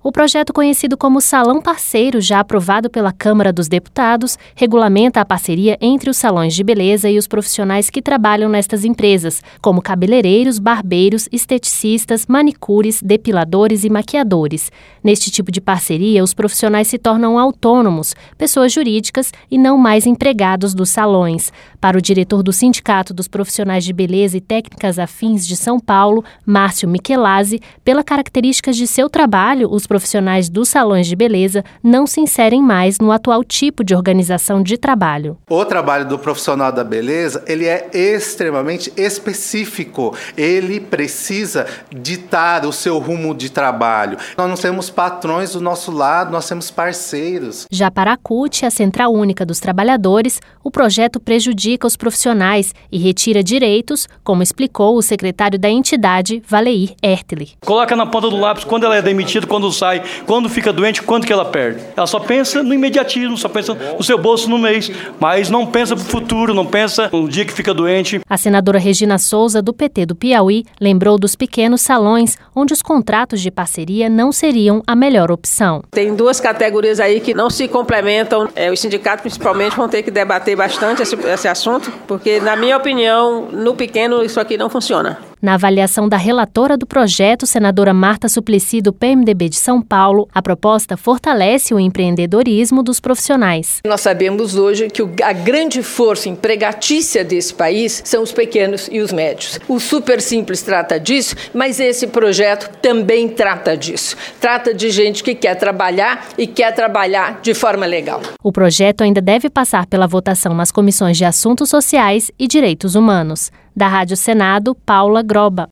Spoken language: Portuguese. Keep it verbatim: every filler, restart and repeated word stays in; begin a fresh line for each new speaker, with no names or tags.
O projeto, conhecido como Salão Parceiro, já aprovado pela Câmara dos Deputados, regulamenta a parceria entre os salões de beleza e os profissionais que trabalham nestas empresas, como cabeleireiros, barbeiros, esteticistas, manicures, depiladores e maquiadores. Neste tipo de parceria, os profissionais se tornam autônomos, pessoas jurídicas e não mais empregados dos salões. Para o diretor do Sindicato dos Profissionais de Beleza e Técnicas Afins de São Paulo, Márcio Michelazzi, pela características de seu trabalho, os profissionais dos salões de beleza não se inserem mais no atual tipo de organização de trabalho.
O trabalho do profissional da beleza, ele é extremamente específico. Ele precisa ditar o seu rumo de trabalho. Nós não temos patrões do nosso lado, nós temos parceiros.
Já para a C U T, a Central Única dos Trabalhadores, o projeto prejudica os profissionais e retira direitos, como explicou o secretário da entidade, Valeir Ertli.
Coloca na ponta do lápis quando ela é demitida, quando sai, quando fica doente, quanto que ela perde. Ela só pensa no imediatismo, só pensa no seu bolso no mês, mas não pensa para o futuro, não pensa no dia que fica doente.
A senadora Regina Souza, do P T do Piauí, lembrou dos pequenos salões, onde os contratos de parceria não seriam a melhor opção.
Tem duas categorias aí que não se complementam. É, os sindicatos, principalmente, vão ter que debater bastante esse, esse assunto, porque, na minha opinião, no pequeno, isso aqui não funciona.
Na avaliação da relatora do projeto, senadora Marta Suplicy, do P M D B de São Paulo, a proposta fortalece o empreendedorismo dos profissionais.
Nós sabemos hoje que a grande força empregatícia desse país são os pequenos e os médios. O Super Simples trata disso, mas esse projeto também trata disso. Trata de gente que quer trabalhar e quer trabalhar de forma legal.
O projeto ainda deve passar pela votação nas comissões de Assuntos Sociais e Direitos Humanos. Da Rádio Senado, Paula Groba.